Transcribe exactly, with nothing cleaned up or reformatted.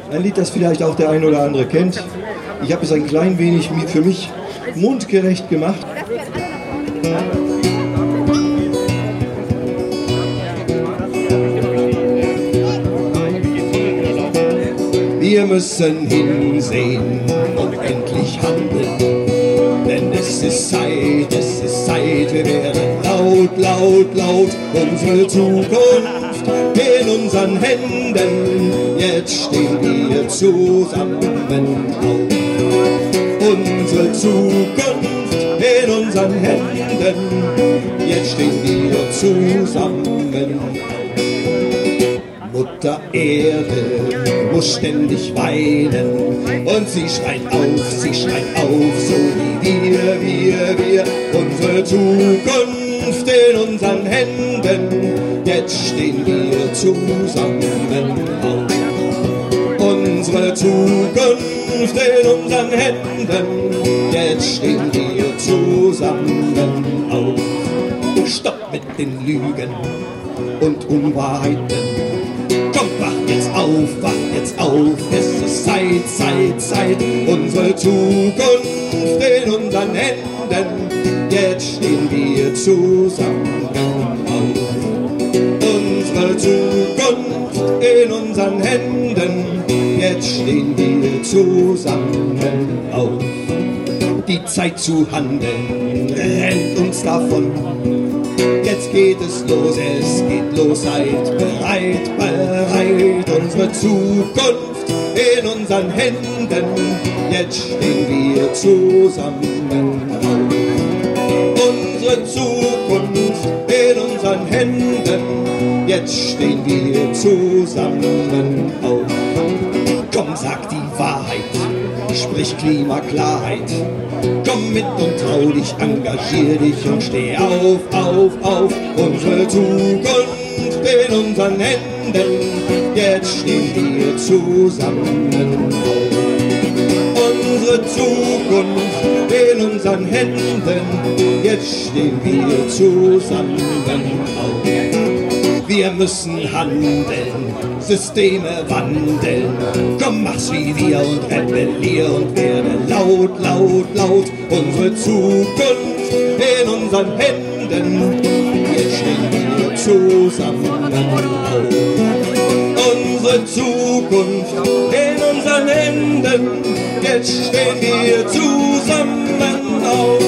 Ein Lied, das vielleicht auch der ein oder andere kennt. Ich habe es ein klein wenig für mich mundgerecht gemacht. Wir müssen hinsehen und endlich handeln, denn es ist Zeit, es ist Zeit, wir werden laut, laut, laut, unsere Zukunft in unseren Händen, jetzt stehen wir zusammen auf. Unsere Zukunft in unseren Händen, jetzt stehen wir zusammen auf. Mutter Erde muss ständig weinen und sie schreit auf, sie schreit auf, so wie wir, wir, wir. Unsere Zukunft in unseren Händen, jetzt stehen wir zusammen auf. Unsere Zukunft in unseren Händen, jetzt stehen wir zusammen auf. Stopp mit den Lügen und Unwahrheiten. Komm, wach jetzt auf, wach jetzt auf, es ist Zeit, Zeit, Zeit, unsere Zukunft in unseren Händen, jetzt stehen wir zusammen auf. Unsere Zukunft in unseren Händen, jetzt stehen wir zusammen auf. Die Zeit zu handeln rennt uns davon. Jetzt geht es los, es geht los, seid bereit, bereit. Unsere Zukunft in unseren Händen, jetzt stehen wir zusammen auf. Unsere Zukunft in unseren Händen, jetzt stehen wir zusammen auf. Komm, sag die Wahrheit, sprich Klimaklarheit. Komm mit und trau dich, engagier dich und steh auf, auf, auf. Unsere Zukunft in unseren Händen, jetzt stehen wir zusammen auf. Unsere Zukunft in unseren Händen, jetzt stehen wir zusammen auf. Wir müssen handeln, Systeme wandeln. Komm, mach's wie wir und rebellier und werde laut, laut, laut. Unsere Zukunft in unseren Händen, jetzt stehen wir zusammen auf. Unsere Zukunft in unseren Händen, jetzt stehen wir zusammen auf.